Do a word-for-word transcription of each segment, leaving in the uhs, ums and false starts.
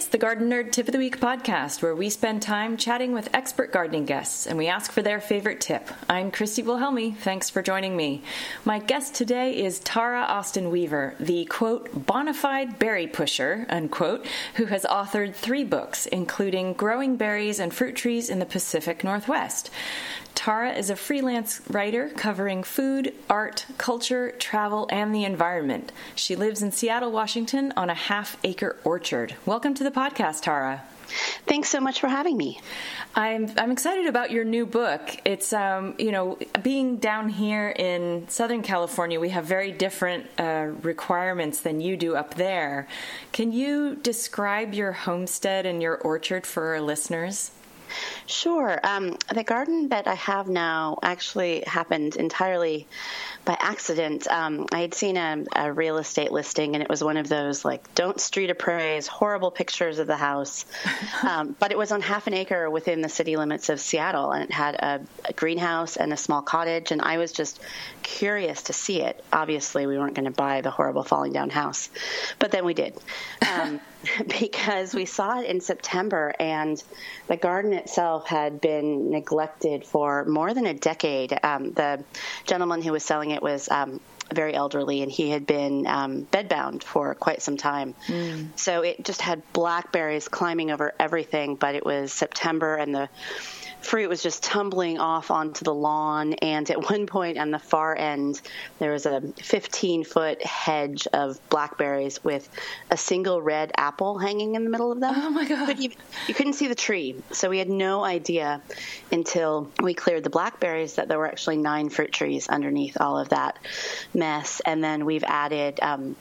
the Garden Nerd Tip of the Week podcast, where we spend time chatting with expert gardening guests and we ask for their favorite tip. I'm Christy Wilhelmi. Thanks for joining me. My guest today is Tara Austin Weaver, the, quote, bona fide berry pusher, unquote, who has authored three books, including Growing Berries and Fruit Trees in the Pacific Northwest. Tara is a freelance writer covering food, art, culture, travel, and the environment. She lives in Seattle, Washington on a half-acre orchard. Welcome to the podcast, Tara. Thanks so much for having me. I'm I'm excited about your new book. It's, um, you know, being down here in Southern California, we have very different uh, requirements than you do up there. Can you describe your homestead and your orchard for our listeners? Sure. Um, the garden that I have now actually happened entirely by accident. Um, I had seen a, a real estate listing, and it was one of those, like, don't street appraise, horrible pictures of the house. Um, but it was on half an acre within the city limits of Seattle, and it had a, a greenhouse and a small cottage, and I was just curious to see it. Obviously, we weren't going to buy the horrible falling down house, but then we did. Um, because we saw it in September, and the garden itself had been neglected for more than a decade. Um, the gentleman who was selling it was um, very elderly, and he had been um, bedbound for quite some time. Mm. So it just had blackberries climbing over everything, but it was September, and the fruit was just tumbling off onto the lawn, and at one point on the far end, there was a fifteen-foot hedge of blackberries with a single red apple hanging in the middle of them. Oh, my God. But you, you couldn't see the tree, so we had no idea until we cleared the blackberries that there were actually nine fruit trees underneath all of that mess, and then we've added um,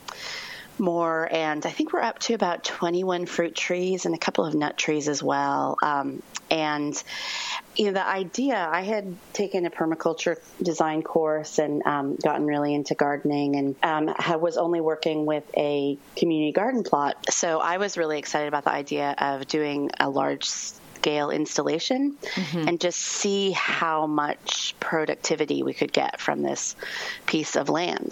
more, and I think we're up to about twenty-one fruit trees and a couple of nut trees as well. Um, and, you know, the idea, I had taken a permaculture design course and um, gotten really into gardening, and um, I was only working with a community garden plot. So I was really excited about the idea of doing a large scale installation mm-hmm. and just see how much productivity we could get from this piece of land.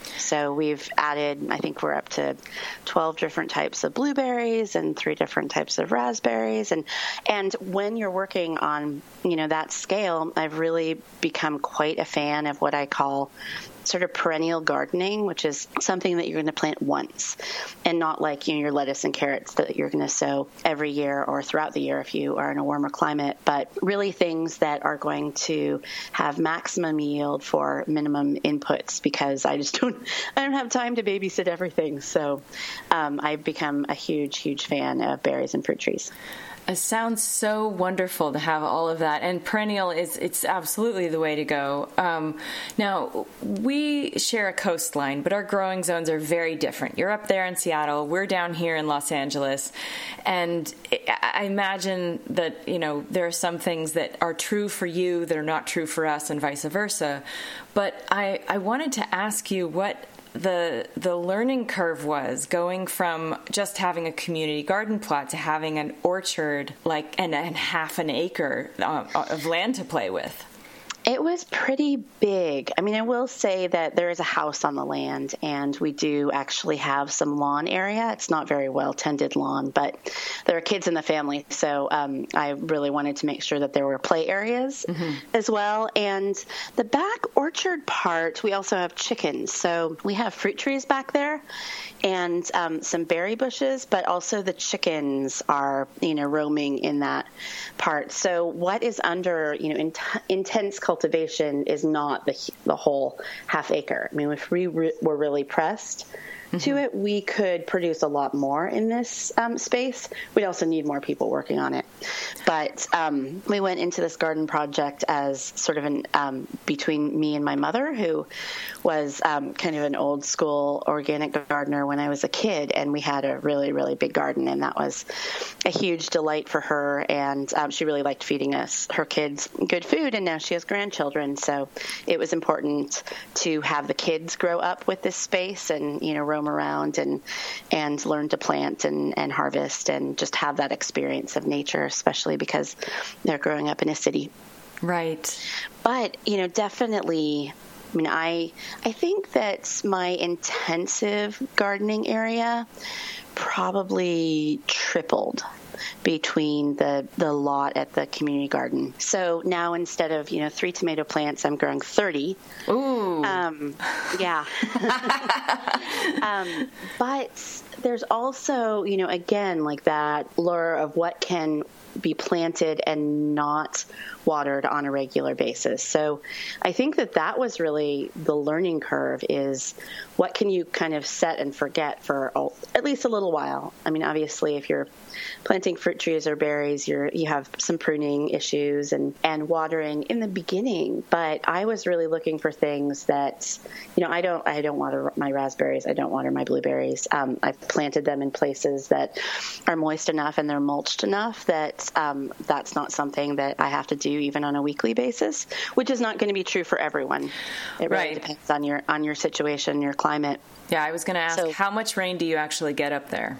So we've added, I think we're up to twelve different types of blueberries and three different types of raspberries. And, and when you're working on, you know, that scale, I've really become quite a fan of what I call sort of perennial gardening, which is something that you're going to plant once, and not like, you know, your lettuce and carrots that you're going to sow every year or throughout the year if you are in a warmer climate, but really things that are going to have maximum yield for minimum inputs, because I just don't, I don't have time to babysit everything. So um, I've become a huge, huge fan of berries and fruit trees. It sounds so wonderful to have all of that, and perennial is it's absolutely the way to go. Um, now, we share a coastline, but our growing zones are very different. You're up there in Seattle, we're down here in Los Angeles, and I imagine that, you know, there are some things that are true for you that are not true for us, and vice versa. But I, I wanted to ask you what the the learning curve was going from just having a community garden plot to having an orchard, like, and, and half an acre uh, of land to play with. It was pretty big. I mean, I will say that there is a house on the land, and we do actually have some lawn area. It's not very well-tended lawn, but there are kids in the family, so um, I really wanted to make sure that there were play areas mm-hmm. as well. And the back orchard part, we also have chickens. So we have fruit trees back there and um, some berry bushes, but also the chickens are, you know, roaming in that part. So what is under, you know, in- intense cultivation is not the the whole half acre. I mean, if we re- were really pressed mm-hmm. to it, we could produce a lot more in this um, space. We'd also need more people working on it. But um, we went into this garden project as sort of an um, between me and my mother, who was um, kind of an old school organic gardener when I was a kid, and we had a really, really big garden, and that was a huge delight for her. And um, she really liked feeding us, her kids, good food, and now she has grandchildren. So it was important to have the kids grow up with this space and, you know, roam around and and learn to plant and, and harvest and just have that experience of nature, especially because they're growing up in a city. Right. But, you know, definitely I mean, I I think that my intensive gardening area probably tripled between the, the lot at the community garden. So now instead of, you know, three tomato plants, I'm growing thirty. Ooh. Um, yeah. um, but there's also, you know, again, like that lure of what can be planted and not watered on a regular basis. So I think that that was really the learning curve, is what can you kind of set and forget for all, at least a little while. I mean, obviously, if you're planting fruit trees or berries, you're, you have some pruning issues and, and watering in the beginning. But I was really looking for things that, you know, I don't, I don't water my raspberries. I don't water my blueberries. Um, I've planted them in places that are moist enough and they're mulched enough that um, that's not something that I have to do even on a weekly basis, which is not going to be true for everyone. It really right. depends on your, on your situation, your climate. Yeah, I was going to ask, So, how much rain do you actually get up there?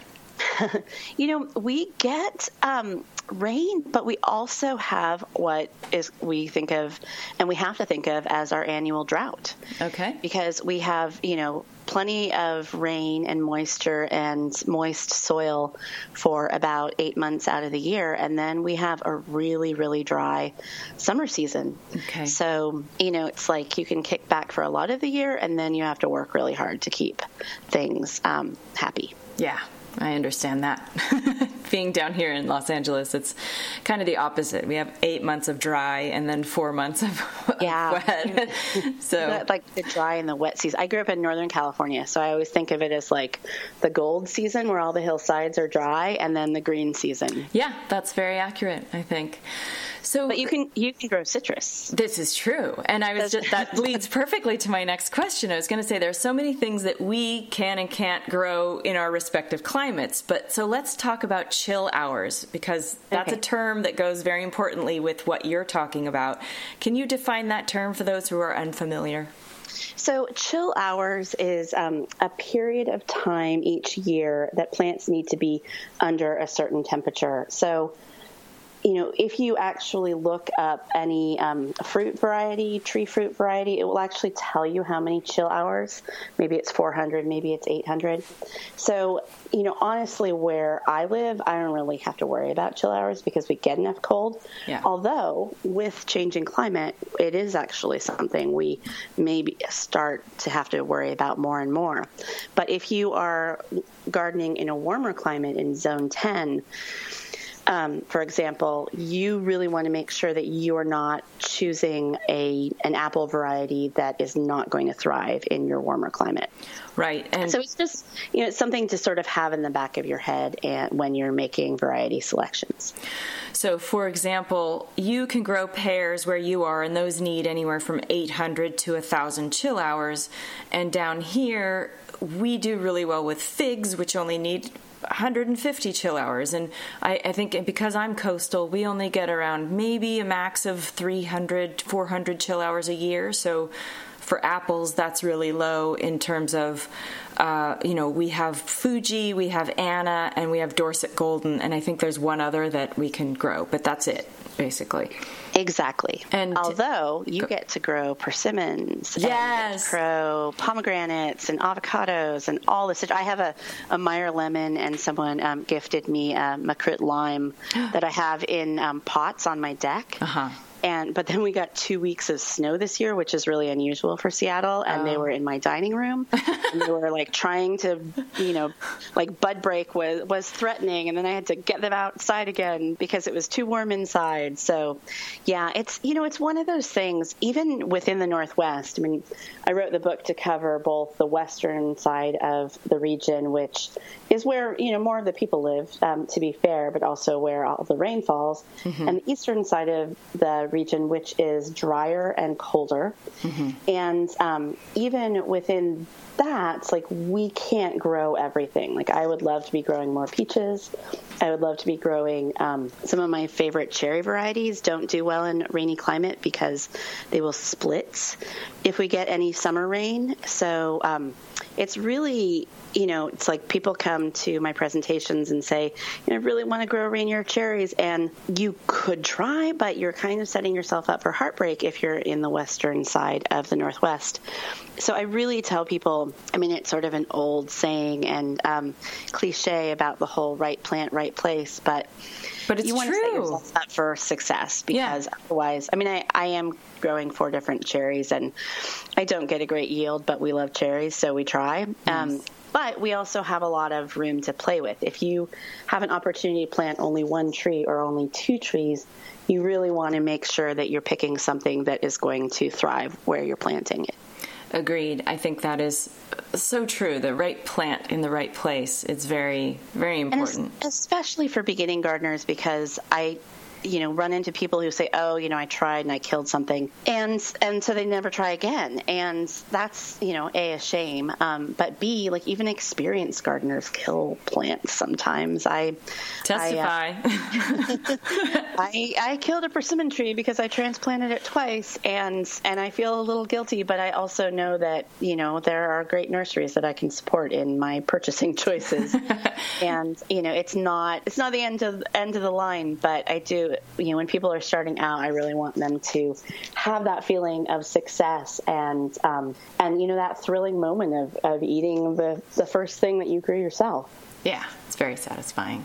You know, we get um, rain, but we also have what is we think of, and we have to think of as our annual drought. Okay. Because we have, you know, plenty of rain and moisture and moist soil for about eight months out of the year. And then we have a really, really dry summer season. Okay. So, you know, it's like you can kick back for a lot of the year, and then you have to work really hard to keep things um, happy. Yeah. I understand that. Being down here in Los Angeles, it's kind of the opposite. We have eight months of dry and then four months of, yeah. of wet. So, like the dry and the wet season. I grew up in Northern California, so I always think of it as like the gold season where all the hillsides are dry, and then the green season. Yeah, that's very accurate, I think. So, but you can you can grow citrus. This is true, and I was just, that leads perfectly to my next question. I was going to say there are so many things that we can and can't grow in our respective climates. But so let's talk about chill hours, because that's okay. a term that goes very importantly with what you're talking about. Can you define that term for those who are unfamiliar? So chill hours is um, a period of time each year that plants need to be under a certain temperature. So, you know, if you actually look up any um, fruit variety, tree fruit variety, it will actually tell you how many chill hours. Maybe it's four hundred, maybe it's eight hundred. So, you know, honestly, where I live, I don't really have to worry about chill hours because we get enough cold. Yeah. Although, with changing climate, it is actually something we maybe start to have to worry about more and more. But if you are gardening in a warmer climate in zone ten, Um, for example, you really want to make sure that you are not choosing a an apple variety that is not going to thrive in your warmer climate. Right. And so it's just, you know, it's something to sort of have in the back of your head and when you're making variety selections. So, for example, you can grow pears where you are, and those need anywhere from eight hundred to one thousand chill hours. And down here, we do really well with figs, which only need one hundred fifty chill hours. And I, I think because I'm coastal, we only get around maybe a max of three hundred, four hundred chill hours a year. So for apples, that's really low in terms of, uh, you know, we have Fuji, we have Anna, and we have Dorset Golden. And I think there's one other that we can grow, but that's it, basically. Exactly. And although you go, get to grow persimmons, yes, and you get to grow pomegranates and avocados and all this. I have a, a Meyer lemon, and someone um, gifted me a Macrit lime that I have in um, pots on my deck. Uh-huh. And but then we got two weeks of snow this year, which is really unusual for Seattle. And oh. they were in my dining room, and they were like trying to, you know, like bud break was was threatening, and then I had to get them outside again because it was too warm inside. So, yeah, it's you know it's one of those things. Even within the Northwest, I mean, I wrote the book to cover both the western side of the region, which is where you know more of the people live, um, to be fair, but also where all the rain falls, mm-hmm. and the eastern side of the region, which is drier and colder. Mm-hmm. And um, even within that, like we can't grow everything. Like I would love to be growing more peaches. I would love to be growing um, some of my favorite cherry varieties don't do well in rainy climate because they will split if we get any summer rain. So um, it's really, you know, it's like people come to my presentations and say, you know, I really want to grow rainier cherries. And you could try, but you're kind of setting yourself up for heartbreak if you're in the western side of the Northwest. So I really tell people, I mean, it's sort of an old saying and um, cliche about the whole right plant, right place, but, but it's you want true. to set yourself up for success because yeah. otherwise, I mean, I, I am growing four different cherries and I don't get a great yield, but we love cherries, so we try. Nice. Um, But we also have a lot of room to play with. If you have an opportunity to plant only one tree or only two trees, you really want to make sure that you're picking something that is going to thrive where you're planting it. Agreed. I think that is so true. The right plant in the right place. It's very, very important. And especially for beginning gardeners, because I you know, run into people who say, oh, you know, I tried and I killed something. And and so they never try again. And that's, you know, A, a shame. Um, but B, like even experienced gardeners kill plants sometimes. I Testify. I, uh, I, I killed a persimmon tree because I transplanted it twice. And, and I feel a little guilty, but I also know that, you know, there are great nurseries that I can support in my purchasing choices. And, you know, it's not, it's not the end of, end of the line, but I do, you know, when people are starting out, I really want them to have that feeling of success and, um, and you know, that thrilling moment of, of eating the, the first thing that you grew yourself. Yeah, it's very satisfying.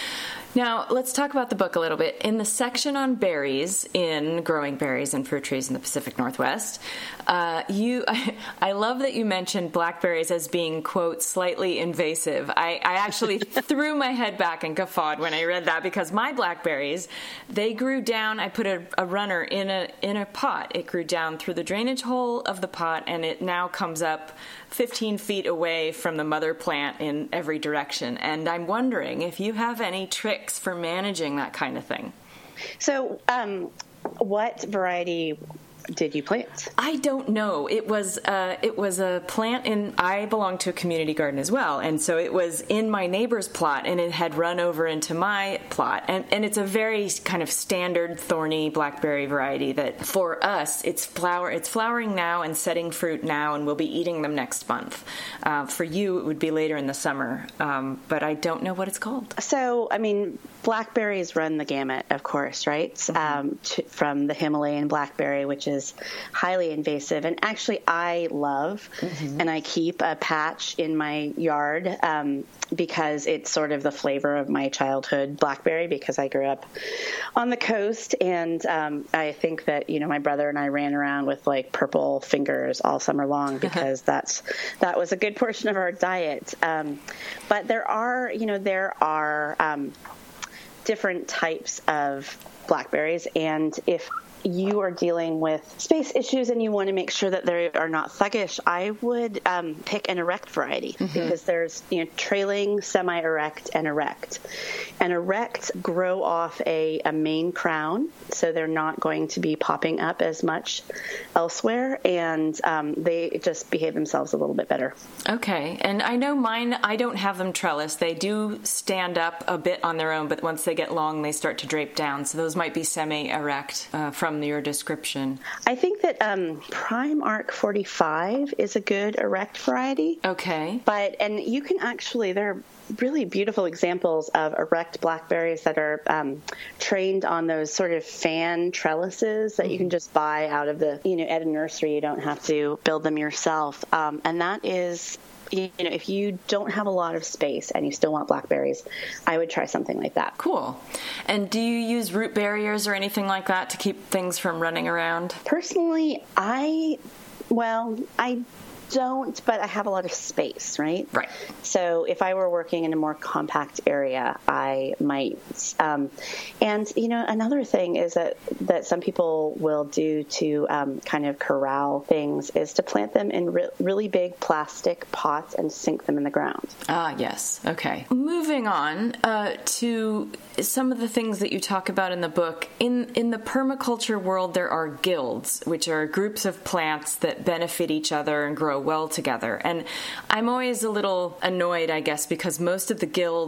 Now, let's talk about the book a little bit. In the section on berries, in growing berries and fruit trees in the Pacific Northwest, uh, you, I, I love that you mentioned blackberries as being, quote, slightly invasive. I, I actually threw my head back and guffawed when I read that because my blackberries, they grew down. I put a, a runner in a in a pot. It grew down through the drainage hole of the pot, and it now comes up fifteen feet away from the mother plant in every direction. And I'm wondering if you have any tricks for managing that kind of thing. So, um, what variety did you plant? I don't know. It was uh, it was a plant in. I belong to a community garden as well, and so it was in my neighbor's plot, and it had run over into my plot, and and it's a very kind of standard thorny blackberry variety that for us it's flower it's flowering now and setting fruit now, and we'll be eating them next month. Uh, for you, it would be later in the summer, um, but I don't know what it's called. So, I mean, blackberries run the gamut, of course, right? Mm-hmm. Um, to, from the Himalayan blackberry, which is is highly invasive. And actually, I love mm-hmm. and I keep a patch in my yard um, because it's sort of the flavor of my childhood blackberry because I grew up on the coast. And um, I think that, you know, my brother and I ran around with like purple fingers all summer long because that's that was a good portion of our diet. Um, but there are, you know, there are um, different types of blackberries. And if you are dealing with space issues and you want to make sure that they are not thuggish, I would um, pick an erect variety mm-hmm. because there's, you know, trailing, semi-erect, and erect. And erect grow off a, a main crown, so they're not going to be popping up as much elsewhere, and um, they just behave themselves a little bit better. Okay, and I know mine, I don't have them trellis. They do stand up a bit on their own, but once they get long, they start to drape down, so those might be semi-erect uh, from your description. I think that um, Prime Arc forty-five is a good erect variety. Okay. But, and you can actually, there are really beautiful examples of erect blackberries that are um, trained on those sort of fan trellises that mm-hmm. you can just buy out of the, you know, at a nursery. You don't have to build them yourself. Um, and that is, you know, if you don't have a lot of space and you still want blackberries, I would try something like that. Cool. And do you use root barriers or anything like that to keep things from running around? Personally, I, well, I don't, but I have a lot of space, right? Right. So if I were working in a more compact area, I might. Um, and, you know, another thing is that, that some people will do to um, kind of corral things is to plant them in re- really big plastic pots and sink them in the ground. Ah, yes. Okay. Moving on uh, to some of the things that you talk about in the book. In, in the permaculture world, there are guilds, which are groups of plants that benefit each other and grow well together. And I'm always a little annoyed, I guess, because most of the guilds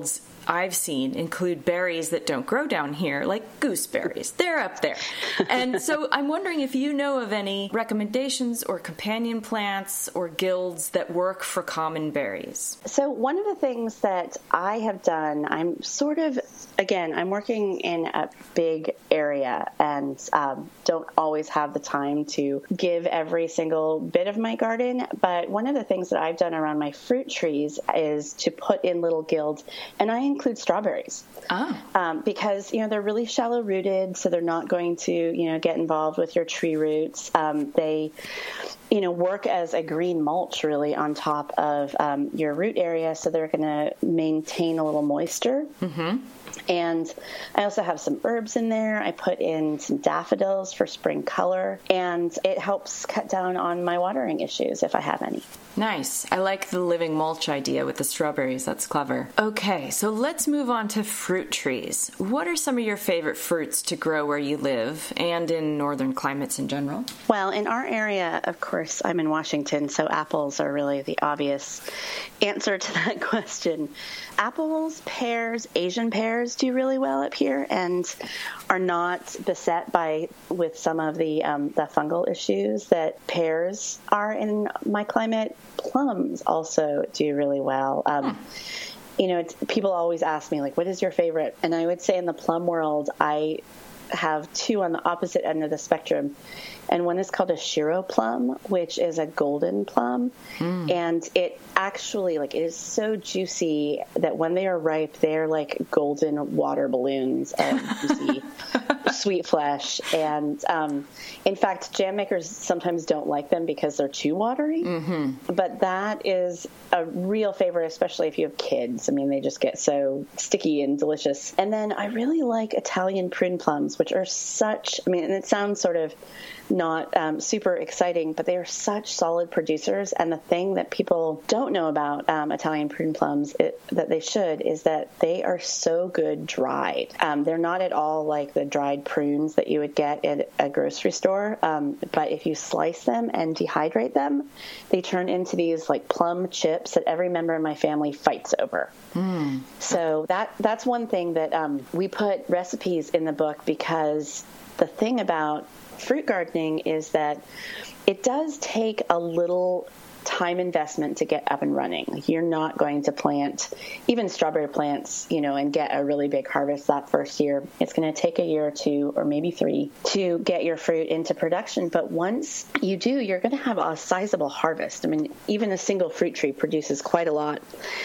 I've seen include berries that don't grow down here, like gooseberries. They're up there. And so I'm wondering if you know of any recommendations or companion plants or guilds that work for common berries. So one of the things that I have done, I'm sort of, again, I'm working in a big area and um, don't always have the time to give every single bit of my garden. But one of the things that I've done around my fruit trees is to put in little guilds, and I include strawberries. Oh. Um, because, you know, they're really shallow rooted, so they're not going to, you know, get involved with your tree roots. Um, they, you know, work as a green mulch really on top of um, your root area, so they're going to maintain a little moisture. Mm-hmm. And I also have some herbs in there. I put in some daffodils for spring color, and it helps cut down on my watering issues if I have any. Nice. I like the living mulch idea with the strawberries. That's clever. Okay, so let's move on to fruit trees. What are some of your favorite fruits to grow where you live and in northern climates in general? Well, in our area, of course, I'm in Washington, so apples are really the obvious answer to that question. Apples, pears, Asian pears do really well up here and are not beset by with some of the um, the fungal issues that pears are in my climate. Plums also do really well. Um, hmm. You know, it's, people always ask me, like, what is your favorite? And I would say in the plum world, I have two on the opposite end of the spectrum. And one is called a Shiro plum, which is a golden plum. Mm. And it actually, like, it is so juicy that when they are ripe, they're like golden water balloons of juicy, sweet flesh. And um, in fact, jam makers sometimes don't like them because they're too watery. Mm-hmm. But that is a real favorite, especially if you have kids. I mean, they just get so sticky and delicious. And then I really like Italian prune plums, which are such, I mean, and it sounds sort of not um, super exciting, but they are such solid producers. And the thing that people don't know about um, Italian prune plums it, that they should is that they are so good dried. Um, they're not at all like the dried prunes that you would get at a grocery store. Um, but if you slice them and dehydrate them, they turn into these like plum chips that every member in my family fights over. Mm. So that that's one thing that um, we put recipes in the book, because the thing about fruit gardening is that it does take a little time investment to get up and running. Like, you're not going to plant even strawberry plants, you know, and get a really big harvest that first year. It's going to take a year or two or maybe three to get your fruit into production. But once you do, you're going to have a sizable harvest. I mean, even a single fruit tree produces quite a lot.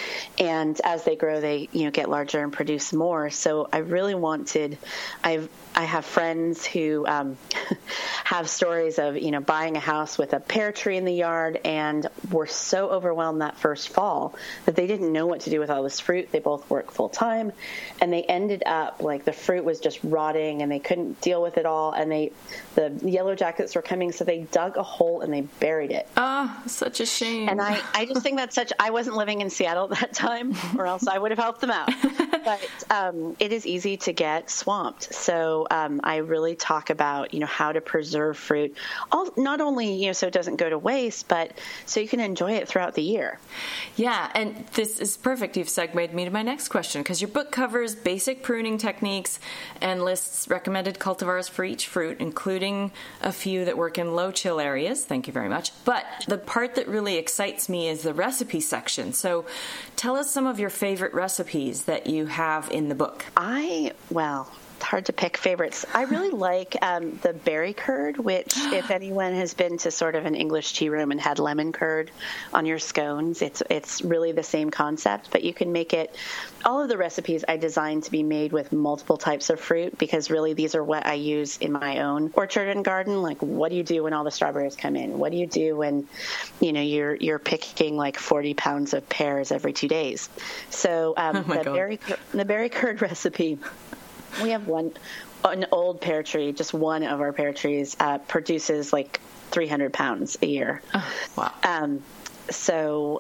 And as they grow, they, you know, get larger and produce more. So I really wanted, I've, I have friends who um, have stories of, you know, buying a house with a pear tree in the yard and were so overwhelmed that first fall that they didn't know what to do with all this fruit. They both work full time, and they ended up like the fruit was just rotting and they couldn't deal with it all. And they, the yellow jackets were coming, so they dug a hole and they buried it. Oh, such a shame. And I, I just think that's such, I wasn't living in Seattle at that time, or else I would have helped them out. But um, it is easy to get swamped. So um, I really talk about, you know, how to preserve fruit, all, not only, you know, so it doesn't go to waste, but so you can enjoy it throughout the year. Yeah, and this is perfect. You've segued me to my next question, because your book covers basic pruning techniques and lists recommended cultivars for each fruit, including a few that work in low chill areas. Thank you very much. But the part that really excites me is the recipe section. So tell us some of your favorite recipes that you have in the book. I, well... It's hard to pick favorites. I really like um, the berry curd, which if anyone has been to sort of an English tea room and had lemon curd on your scones, it's it's really the same concept, but you can make it. All of the recipes I designed to be made with multiple types of fruit, because really these are what I use in my own orchard and garden. Like, what do you do when all the strawberries come in? What do you do when, you know, you're you're picking like forty pounds of pears every two days? So um, oh the God. berry the berry curd recipe. We have one, an old pear tree, just one of our pear trees uh, produces like three hundred pounds a year. Oh, wow. Um, so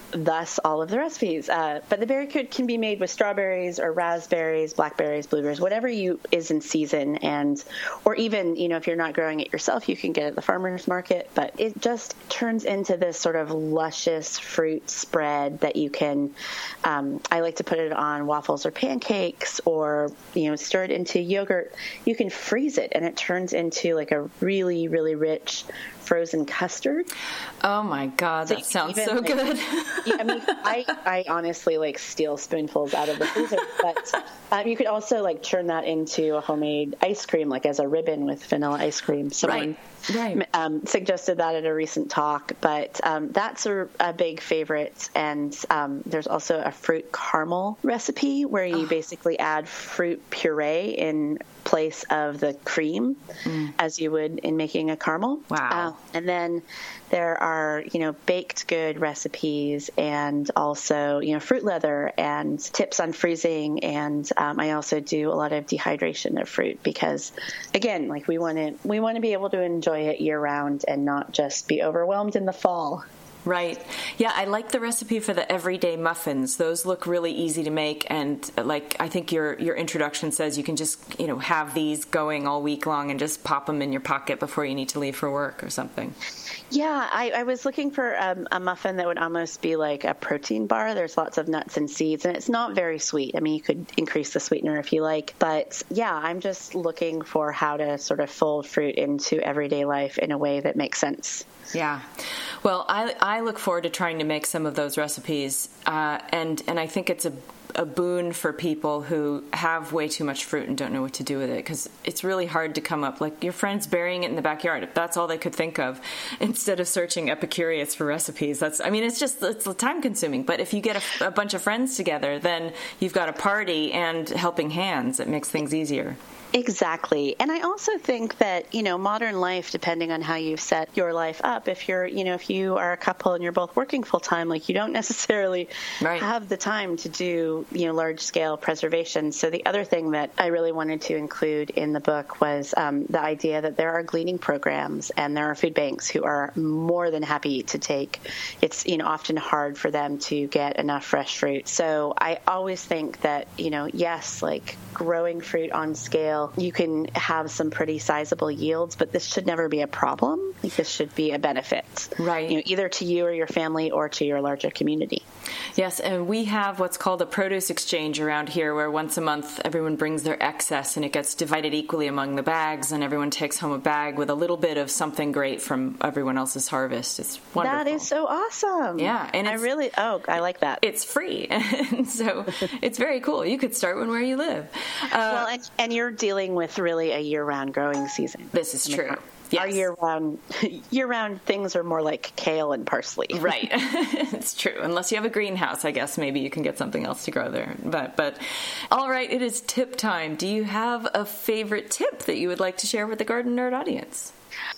thus all of the recipes. Uh, but the berry kit can be made with strawberries or raspberries, blackberries, blueberries, whatever you is in season. And, or even, you know, if you're not growing it yourself, you can get it at the farmer's market. But it just turns into this sort of luscious fruit spread that you can, um, I like to put it on waffles or pancakes, or, you know, stir it into yogurt. You can freeze it and it turns into like a really, really rich frozen custard. Oh my God, that so sounds even, so like, good. I mean, I, I honestly like steal spoonfuls out of the freezer, but um, you could also like turn that into a homemade ice cream, like as a ribbon with vanilla ice cream. Someone right. Right. Um, suggested that at a recent talk, but um, that's a, a big favorite. And um, there's also a fruit caramel recipe where you oh. basically add fruit puree in place of the cream mm. as you would in making a caramel. Wow. Uh, and then there are, you know, baked good recipes, and also, you know, fruit leather and tips on freezing. And um, I also do a lot of dehydration of fruit because, again, like we want to we want to be able to enjoy it year round and not just be overwhelmed in the fall. Right. Yeah, I like the recipe for the everyday muffins. Those look really easy to make, and like I think your your introduction says, you can just, you know, have these going all week long and just pop them in your pocket before you need to leave for work or something. Yeah, I, I was looking for um, a muffin that would almost be like a protein bar. There's lots of nuts and seeds, and it's not very sweet. I mean, you could increase the sweetener if you like. But yeah, I'm just looking for how to sort of fold fruit into everyday life in a way that makes sense. Yeah. Well, I, I look forward to trying to make some of those recipes. Uh, and, and I think it's a, a boon for people who have way too much fruit and don't know what to do with it, because it's really hard to come up, like your friends burying it in the backyard. If that's all they could think of, instead of searching Epicurious for recipes. That's, I mean, it's just, it's time consuming. But if you get a, a bunch of friends together, then you've got a party and helping hands. It makes things easier. Exactly. And I also think that, you know, modern life, depending on how you set your life up, if you're, you know, if you are a couple and you're both working full time, like you don't necessarily right. have the time to do, you know, large scale preservation. So the other thing that I really wanted to include in the book was um, the idea that there are gleaning programs and there are food banks who are more than happy to take. It's, you know, often hard for them to get enough fresh fruit. So I always think that, you know, yes, like growing fruit on scale, you can have some pretty sizable yields, but this should never be a problem. Like this should be a benefit, right? You know, either to you or your family or to your larger community. Yes, and we have what's called a produce exchange around here, where once a month everyone brings their excess and it gets divided equally among the bags, and everyone takes home a bag with a little bit of something great from everyone else's harvest. It's wonderful. That is so awesome. Yeah, and I really oh I like that. It's free, and so it's very cool. You could start one where you live. Uh, well, and, and you're dealing with really a year-round growing season. This is true. I mean, yes. Our year-round, year-round things are more like kale and parsley. Right. It's true. Unless you have a greenhouse, I guess maybe you can get something else to grow there. But, but all right, it is tip time. Do you have a favorite tip that you would like to share with the Garden Nerd audience?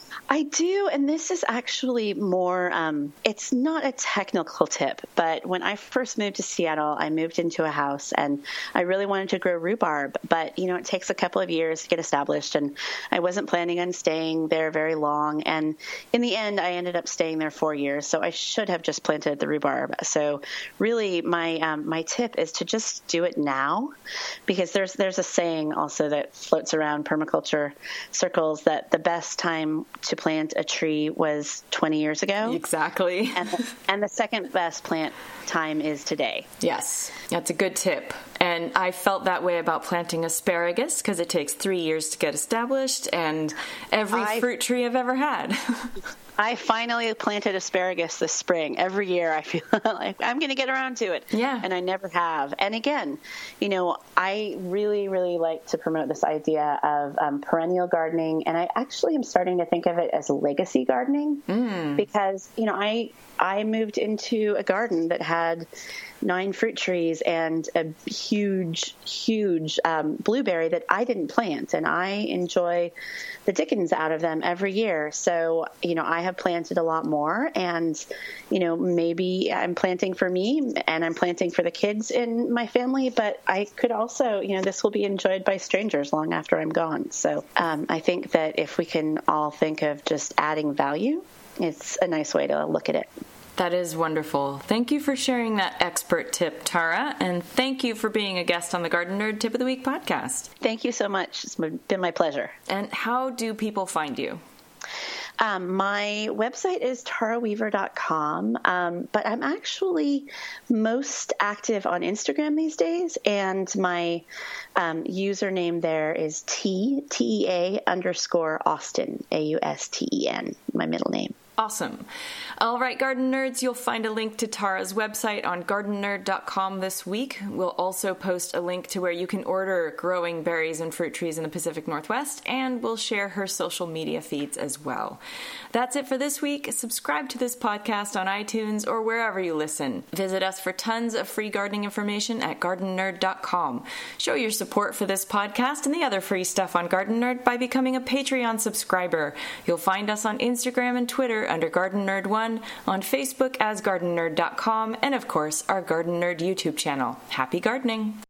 I do, and this is actually more, um, it's not a technical tip, but when I first moved to Seattle, I moved into a house, and I really wanted to grow rhubarb, but, you know, it takes a couple of years to get established, and I wasn't planning on staying there very long, and in the end, I ended up staying there four years, so I should have just planted the rhubarb. So really, my um, my tip is to just do it now, because there's, there's a saying also that floats around permaculture circles that the best time to plant a tree was twenty years ago. Exactly. And the, and the second best plant time is today. Yes, that's a good tip. And I felt that way about planting asparagus, because it takes three years to get established, and every I, fruit tree I've ever had. I finally planted asparagus this spring. Every year I feel like I'm going to get around to it. Yeah. And I never have. And again, you know, I really, really like to promote this idea of um, perennial gardening. And I actually am starting to think of it as legacy gardening mm. because, you know, I, I moved into a garden that had nine fruit trees and a huge, huge um, blueberry that I didn't plant. And I enjoy the dickens out of them every year. So, you know, I have planted a lot more, and, you know, maybe I'm planting for me and I'm planting for the kids in my family, but I could also, you know, this will be enjoyed by strangers long after I'm gone. So um, I think that if we can all think of just adding value, it's a nice way to look at it. That is wonderful. Thank you for sharing that expert tip, Tara, and thank you for being a guest on the Garden Nerd Tip of the Week podcast. Thank you so much. It's been my pleasure. And how do people find you? Um, my website is tara weaver dot com, um, but I'm actually most active on Instagram these days, and my um, username there is T, T E A underscore Austin, A U S T E N, my middle name. Awesome. All right, garden nerds, you'll find a link to Tara's website on garden nerd dot com this week. We'll also post a link to where you can order growing berries and fruit trees in the Pacific Northwest, and we'll share her social media feeds as well. That's it for this week. Subscribe to this podcast on iTunes or wherever you listen. Visit us for tons of free gardening information at garden nerd dot com. Show your support for this podcast and the other free stuff on Garden Nerd by becoming a Patreon subscriber. You'll find us on Instagram and Twitter under Garden Nerd one, on Facebook as garden nerd dot com, and of course our Garden Nerd YouTube channel. Happy gardening!